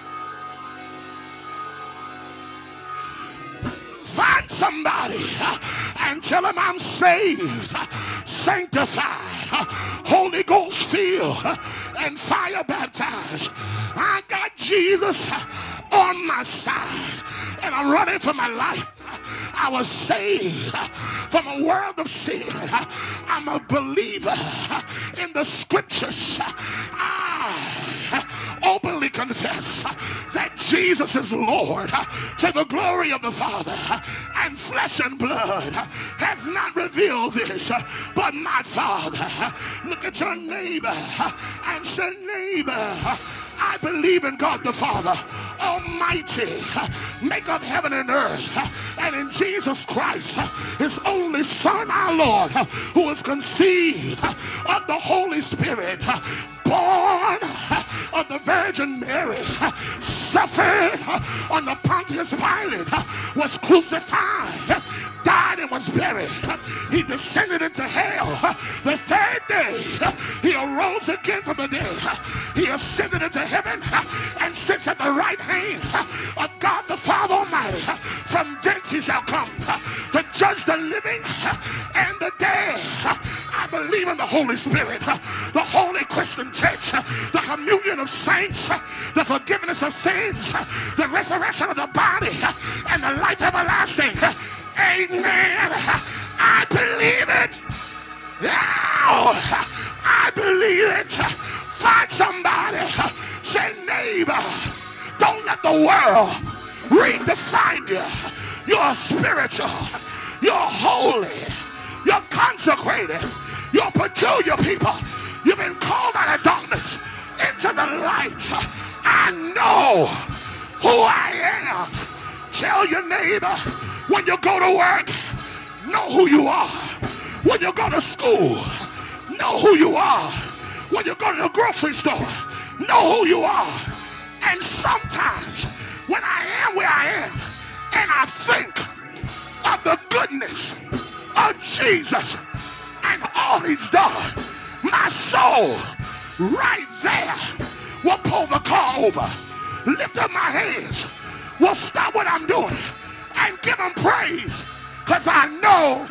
B: Find somebody and tell them I'm saved, sanctified, Holy Ghost filled, and fire baptized. I got Jesus on my side, and I'm running for my life. I was saved from a world of sin. I'm a believer in the scriptures. I openly confess that Jesus is Lord to the glory of the Father, and flesh and blood has not revealed this, but my Father. Look at your neighbor and say, neighbor, I believe in God the Father Almighty, maker of heaven and earth, and in Jesus Christ, his only Son, our Lord, who was conceived of the Holy Spirit, born of the Virgin Mary, suffered under Pontius Pilate, was crucified, died and was buried. He descended into hell. The third day, he arose again from the dead. He ascended into heaven and sits at the right hand of God the Father Almighty. From thence he shall come to judge the living and the dead. I believe in the Holy Spirit, the Holy Christian Church, the communion of saints, the forgiveness of sins, the resurrection of the body, and the life everlasting. Amen. I believe it. Oh, I believe it. Find somebody. Say, neighbor, don't let the world redefine you. You're spiritual. You're holy. You're consecrated. You're peculiar people. You've been called out of darkness into the light. I know who I am. Tell your neighbor, when you go to work, know who you are. When you go to school, know who you are. When you go to the grocery store, know who you are. And sometimes when I am where I am and I think of the goodness of Jesus and all he's done, my soul right there will pull the car over, lift up my hands, will stop what I'm doing and give him praise, because I know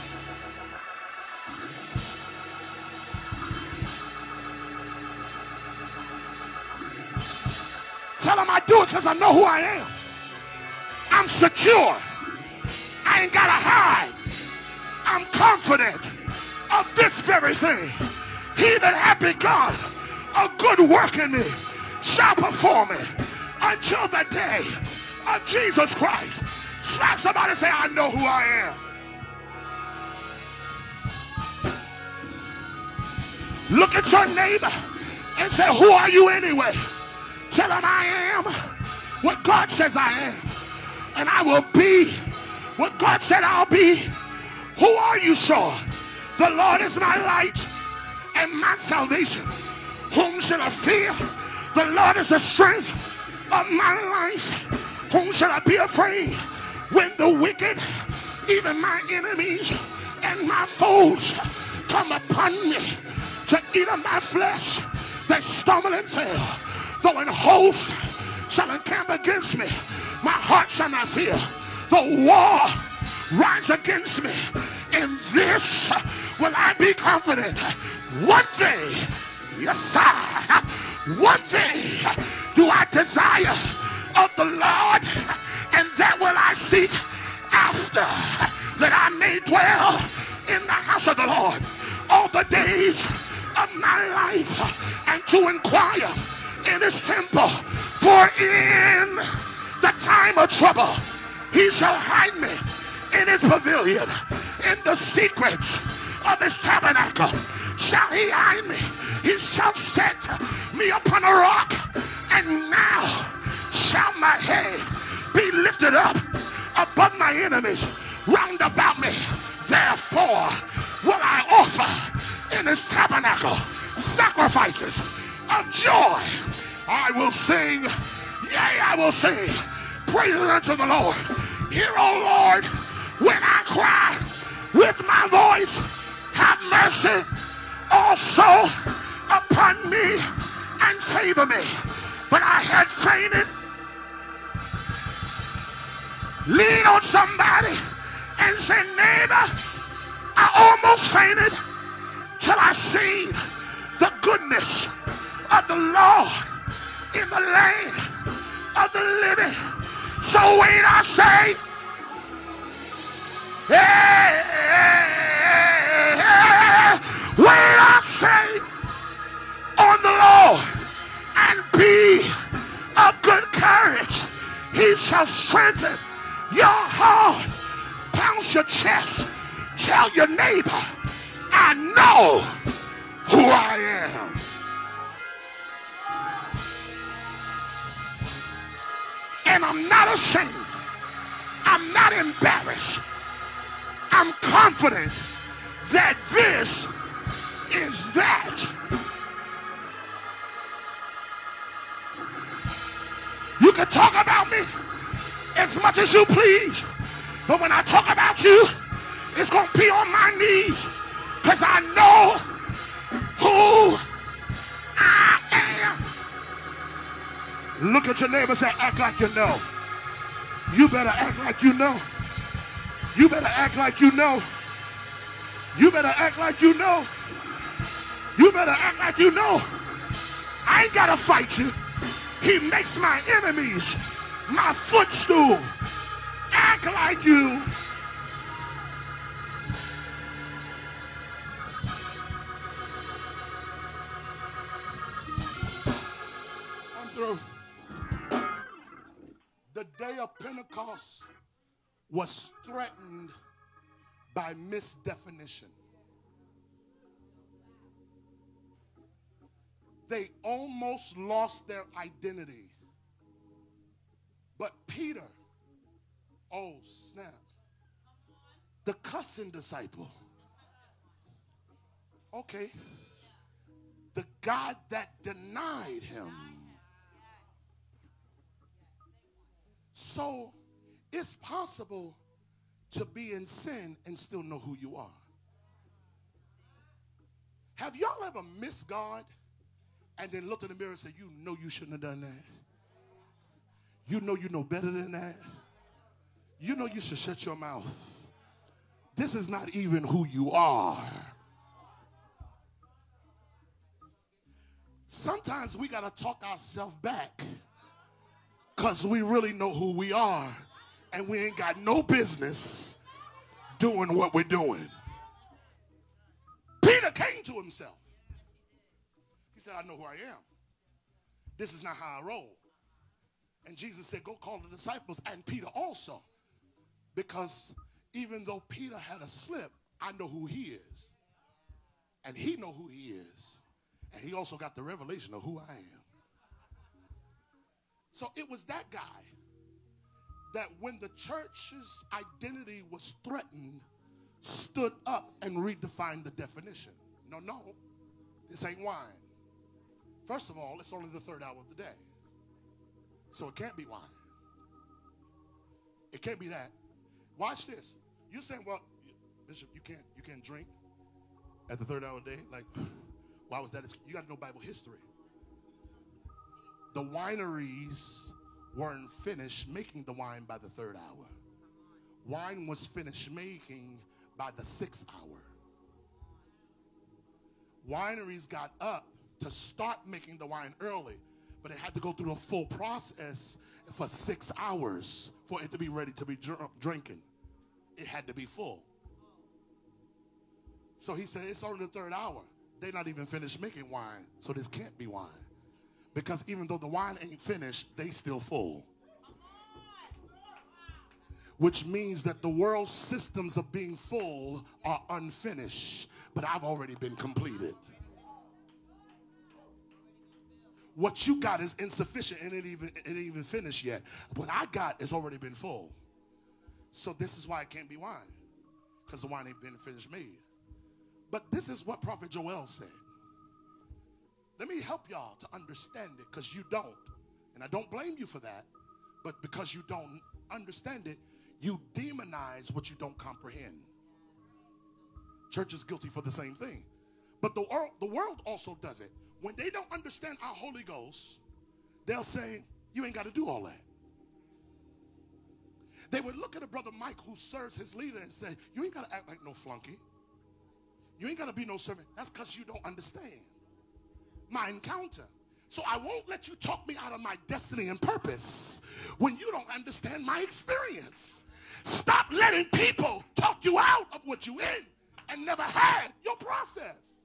B: tell him I do it because I know who I am. I'm secure. I ain't got to hide. I'm confident of this very thing. He that hath begun a good work in me shall perform it until the day of Jesus Christ. Slap somebody and say, I know who I am. Look at your neighbor and say, who are you anyway? Tell him I am what God says I am. And I will be what God said I'll be. Who are you, sure? The Lord is my light and my salvation. Whom shall I fear? The Lord is the strength of my life. Whom shall I be afraid? When the wicked, even my enemies and my foes, come upon me to eat of my flesh, they stumble and fail. Though an host shall encamp against me, my heart shall not fear. The war rise against me. In this will I be confident. One thing, yes, sir, one thing do I desire of the Lord, and that will I seek after, that I may dwell in the house of the Lord all the days of my life, and to inquire in his temple. For in the time of trouble he shall hide me in his pavilion. In the secrets of his tabernacle shall he hide me. He shall set me upon a rock, and now shall my head be lifted up above my enemies round about me. Therefore will I offer in his tabernacle sacrifices of joy. I will sing, yea, I will sing praises unto the Lord. Hear, O Lord, when I cry with my voice, have mercy also upon me and favor me. But I had fainted. Lean on somebody and say, neighbor, I almost fainted till I seen the goodness of the Lord in the land of the living. So wait, I say, hey, hey, hey, wait, I say, on the Lord, and be of good courage. He shall strengthen your heart. Bounce your chest. Tell your neighbor, I know who I am. And I'm not ashamed. I'm not embarrassed. I'm confident that this is that. You can talk about me as much as you please, but when I talk about you, it's going to be on my knees, because I know who I am. Look at your neighbor and say, act like you know. You better act like you know. You better act like you know. You better act like you know. You better act like you know. I ain't got to fight you. He makes my enemies my footstool. Act like you. I'm through. The day of Pentecost was threatened by misdefinition. They almost lost their identity. But Peter, oh snap, the cussing disciple. Okay, the God that denied him. So it's possible to be in sin and still know who you are. Have y'all ever missed God and then looked in the mirror and said, you know you shouldn't have done that? You know you know better than that? You know you should shut your mouth. This is not even who you are. Sometimes we got to talk ourselves back because we really know who we are and we ain't got no business doing what we're doing. Peter came to himself. He said, I know who I am. This is not how I roll. And Jesus said, go call the disciples and Peter also. Because even though Peter had a slip, I know who he is. And he know who he is. And he also got the revelation of who I am. So it was that guy that when the church's identity was threatened, stood up and redefined the definition. No, no, this ain't wine. First of all, it's only the third hour of the day. So it can't be wine. It can't be that. Watch this. You're saying, well, Bishop, you can't you can't drink at the third hour of the day? Like, why was that? You got to know Bible history. The wineries weren't finished making the wine by the third hour. Wine was finished making by the sixth hour. Wineries got up to start making the wine early, but it had to go through the full process for six hours for it to be ready to be dr- drinking. It had to be full. So he said, it's only the third hour. They're not even finished making wine, so this can't be wine. Because even though the wine ain't finished, they still full. Which means that the world's systems of being full are unfinished, but I've already been completed. What you got is insufficient and it ain't even, it ain't even finished yet. What I got has already been full. So this is why it can't be wine, because the wine ain't been finished made. But this is what Prophet Joel said. Let me help y'all to understand it, because you don't. And I don't blame you for that. But because you don't understand it, you demonize what you don't comprehend. Church is guilty for the same thing. But the world, the world also does it. When they don't understand our Holy Ghost, they'll say, you ain't got to do all that. They would look at a brother Mike who serves his leader and say, you ain't got to act like no flunky. You ain't got to be no servant. That's because you don't understand my encounter. So I won't let you talk me out of my destiny and purpose when you don't understand my experience. Stop letting people talk you out of what you in and never had your process.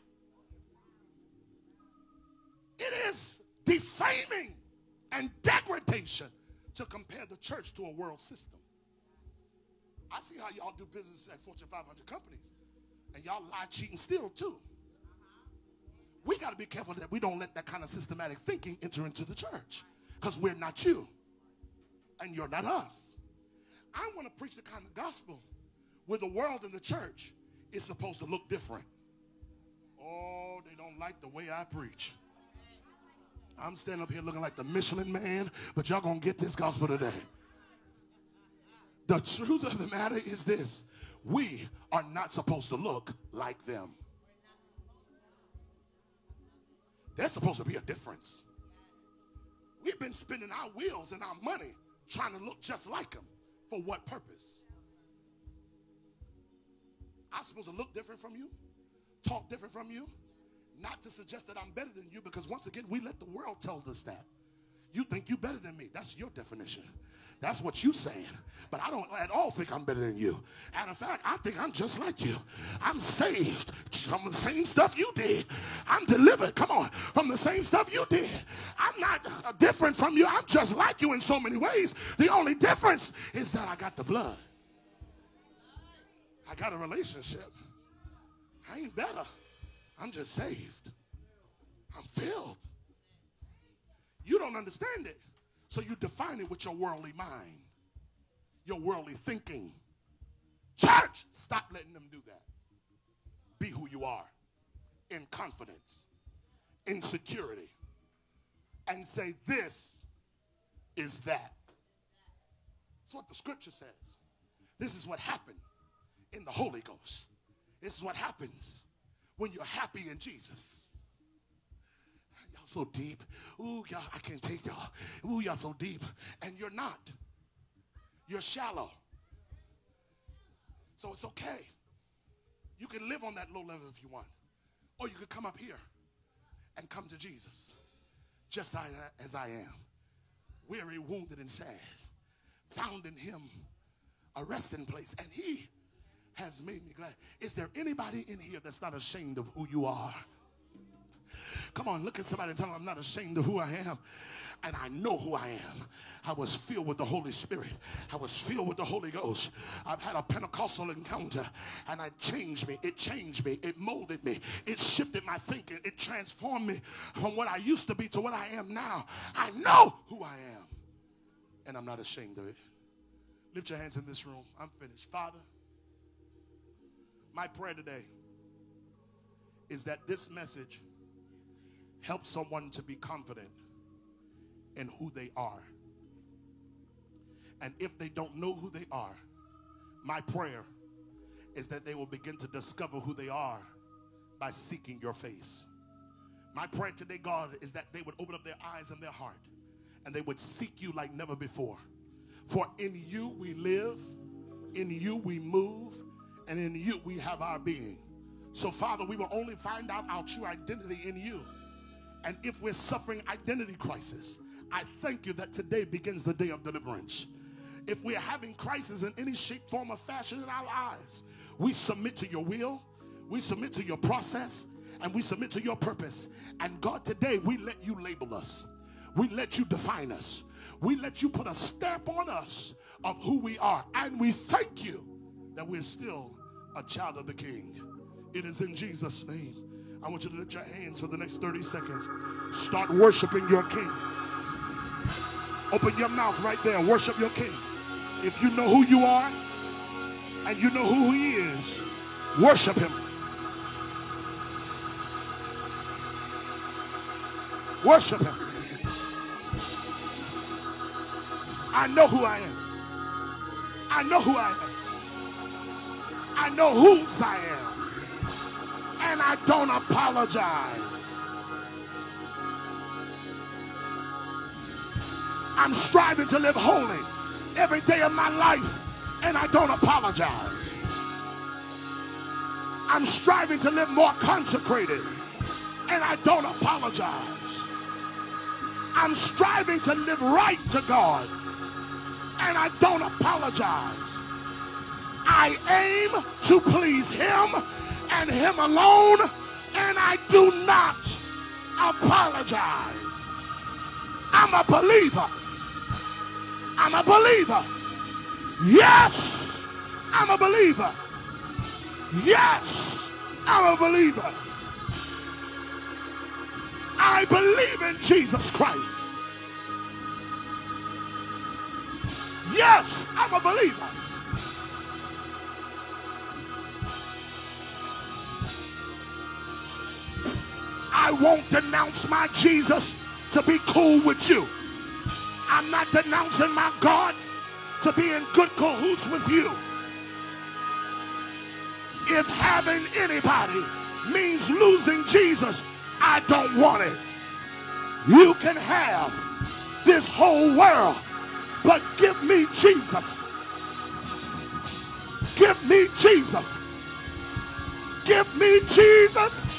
B: It is defaming and degradation to compare the church to a world system. I see how y'all do business at Fortune five hundred companies, and y'all lie, cheat, and steal too. We got to be careful that we don't let that kind of systematic thinking enter into the church, because we're not you, and you're not us. I want to preach the kind of gospel where the world and the church is supposed to look different. Oh, they don't like the way I preach. I'm standing up here looking like the Michelin man, but y'all gonna get this gospel today. The truth of the matter is this: we are not supposed to look like them. There's supposed to be a difference. We've been spending our wheels and our money trying to look just like them. For what purpose? I'm supposed to look different from you, talk different from you, not to suggest that I'm better than you, because once again, we let the world tell us that. You think you're better than me. That's your definition. That's what you're saying. But I don't at all think I'm better than you. And in fact, I think I'm just like you. I'm saved from the same stuff you did. I'm delivered, come on, from the same stuff you did. I'm not uh, different from you. I'm just like you in so many ways. The only difference is that I got the blood. I got a relationship. I ain't better. I'm just saved. I'm filled. You don't understand it. So you define it with your worldly mind, your worldly thinking. Church, stop letting them do that. Be who you are in confidence, in security, and say, this is that. That's what the scripture says. This is what happened in the Holy Ghost. This is what happens when you're happy in Jesus. Y'all so deep. Ooh, y'all, I can't take y'all. Ooh, y'all so deep. And you're not. You're shallow. So it's okay. You can live on that low level if you want. Or you could come up here and come to Jesus just as I am. Weary, wounded, and sad. Found in him a resting place. And he has made me glad. Is there anybody in here that's not ashamed of who you are? Come on, look at somebody and tell them, I'm not ashamed of who I am. And I know who I am. I was filled with the Holy Spirit. I was filled with the Holy Ghost. I've had a Pentecostal encounter, and it changed me. It changed me. It molded me. It shifted my thinking. It transformed me from what I used to be to what I am now. I know who I am, and I'm not ashamed of it. Lift your hands in this room. I'm finished. Father, my prayer today is that this message helps someone to be confident in who they are. And if they don't know who they are, my prayer is that they will begin to discover who they are by seeking your face. My prayer today, God, is that they would open up their eyes and their heart, and they would seek you like never before. For in you we live, in you we move, and in you we have our being. So, Father, we will only find out our true identity in you. And if we're suffering identity crisis, I thank you that today begins the day of deliverance. If we're having crisis in any shape, form, or fashion in our lives, we submit to your will, we submit to your process, and we submit to your purpose. And God, today we let you label us. We let you define us. We let you put a stamp on us of who we are. And we thank you that we're still a child of the King. It is in Jesus' name. I want you to lift your hands for the next thirty seconds. Start worshiping your King. Open your mouth right there and worship your King. If you know who you are and you know who he is, worship him. Worship him. I know who I am. I know who I am. I know whose I am. And I don't apologize. I'm striving to live holy every day of my life, and I don't apologize. I'm striving to live more consecrated, and I don't apologize. I'm striving to live right to God, and I don't apologize. I aim to please him and him alone, and I do not apologize. I'm a believer. I'm a believer. Yes, I'm a believer. Yes, I'm a believer. I believe in Jesus Christ. Yes, I'm a believer. I won't denounce my Jesus to be cool with you. I'm not denouncing my God to be in good cahoots with you. If having anybody means losing Jesus, I don't want it. You can have this whole world, but give me Jesus. Give me Jesus. Give me Jesus.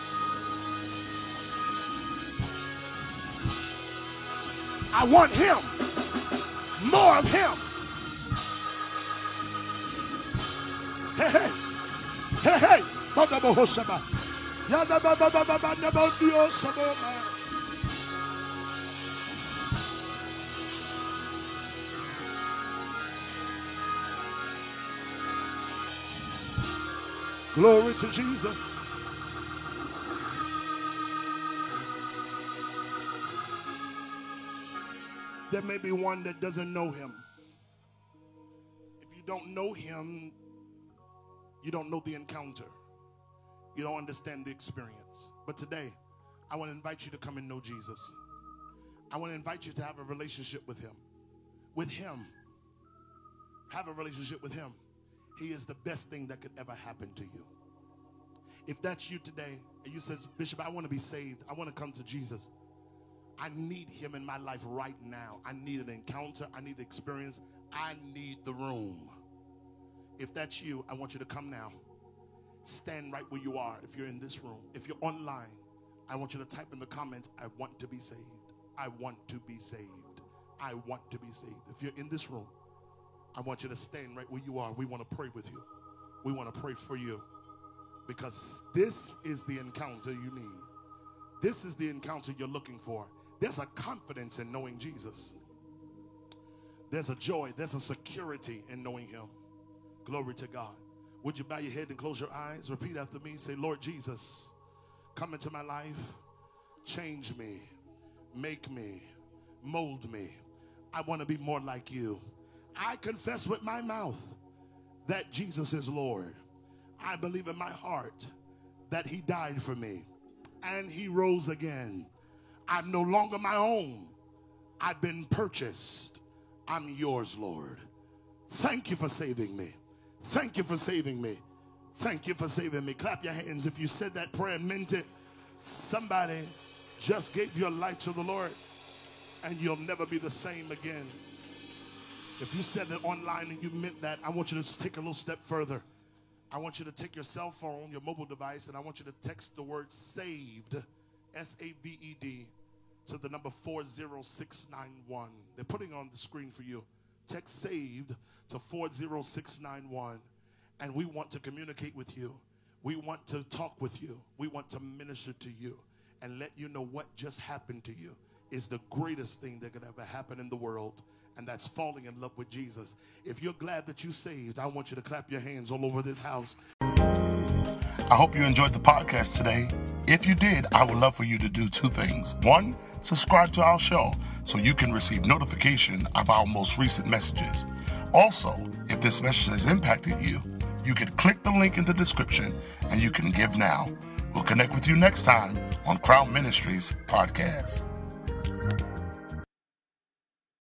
B: I want him. More of him. Hey, hey. Hey, hey. Glory to Jesus. There may be one that doesn't know him. If you don't know him, you don't know the encounter. You don't understand the experience. But today, I want to invite you to come and know Jesus. I want to invite you to have a relationship with him. With him. Have a relationship with him. He is the best thing that could ever happen to you. If that's you today, and you says, Bishop, I want to be saved. I want to come to Jesus. I need him in my life right now. I need an encounter. I need experience. I need the room. If that's you, I want you to come now. Stand right where you are if you're in this room. If you're online, I want you to type in the comments, I want to be saved. I want to be saved. I want to be saved. If you're in this room, I want you to stand right where you are. We want to pray with you. We want to pray for you. Because this is the encounter you need. This is the encounter you're looking for. There's a confidence in knowing Jesus. There's a joy. There's a security in knowing him. Glory to God. Would you bow your head and close your eyes? Repeat after me. Say, Lord Jesus, come into my life. Change me. Make me. Mold me. I want to be more like you. I confess with my mouth that Jesus is Lord. I believe in my heart that he died for me and he rose again. I'm no longer my own. I've been purchased. I'm yours, Lord. Thank you for saving me. Thank you for saving me. Thank you for saving me. Clap your hands if you said that prayer and meant it. Somebody just gave your life to the Lord and you'll never be the same again. If you said that online and you meant that, I want you to take a little step further. I want you to take your cell phone, your mobile device, and I want you to text the word SAVED, S A V E D, to the number four zero six nine one. They're putting on the screen for you. Text SAVED to four zero six nine one, and we want to communicate with you. We want to talk with you. We want to minister to you and let you know what just happened to you is the greatest thing that could ever happen in the world, and that's falling in love with Jesus. If you're glad that you saved, I want you to clap your hands all over this house.
A: I hope you enjoyed the podcast today. If you did, I would love for you to do two things. One, subscribe to our show so you can receive notification of our most recent messages. Also, if this message has impacted you, you can click the link in the description and you can give now. We'll connect with you next time on Crown Ministries Podcast.